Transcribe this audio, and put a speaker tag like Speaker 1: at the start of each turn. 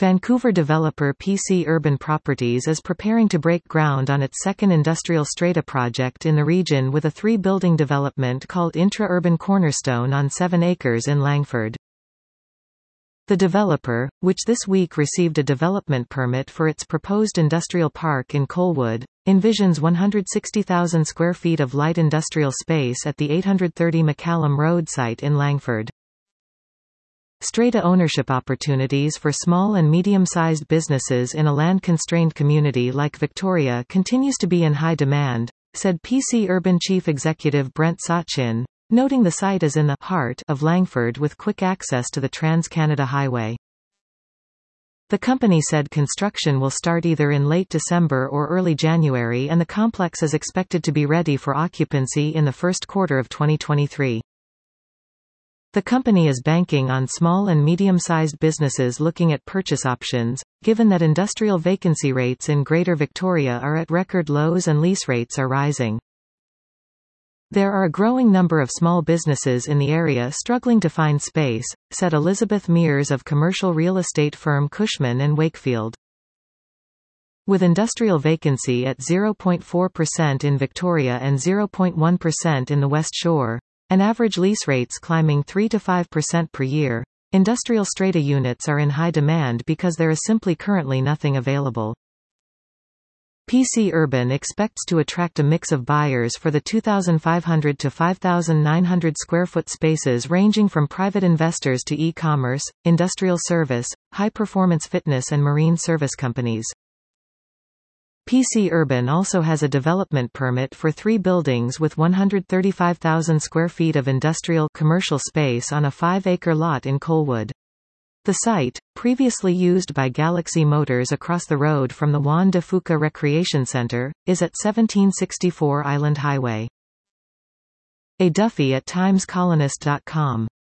Speaker 1: Vancouver developer PC Urban Properties is preparing to break ground on its second industrial strata project in the region with a 3-building development called Intra-Urban Cornerstone on 7 acres in Langford. The developer, which this week received a development permit for its proposed industrial park in Colwood, envisions 160,000 square feet of light industrial space at the 830 McCallum Road site in Langford. Strata ownership opportunities for small and medium-sized businesses in a land-constrained community like Victoria continues to be in high demand, said PC Urban Chief Executive Brent Sachin, noting the site is in the heart of Langford with quick access to the Trans-Canada Highway. The company said construction will start either in late December or early January, and the complex is expected to be ready for occupancy in the first quarter of 2023. The company is banking on small and medium-sized businesses looking at purchase options, given that industrial vacancy rates in Greater Victoria are at record lows and lease rates are rising. There are a growing number of small businesses in the area struggling to find space, said Elizabeth Mears of commercial real estate firm Cushman & Wakefield. With industrial vacancy at 0.4% in Victoria and 0.1% in the West Shore, and average lease rates climbing 3 to 5% per year, industrial strata units are in high demand because there is simply currently nothing available. PC Urban expects to attract a mix of buyers for the 2,500 to 5,900 square foot spaces ranging from private investors to e-commerce, industrial service, high-performance fitness and marine service companies. PC Urban also has a development permit for 3 buildings with 135,000 square feet of industrial commercial space on a 5-acre lot in Colwood. The site, previously used by Galaxy Motors across the road from the Juan de Fuca Recreation Centre, is at 1764 Island Highway. A Duffy at timescolonist.com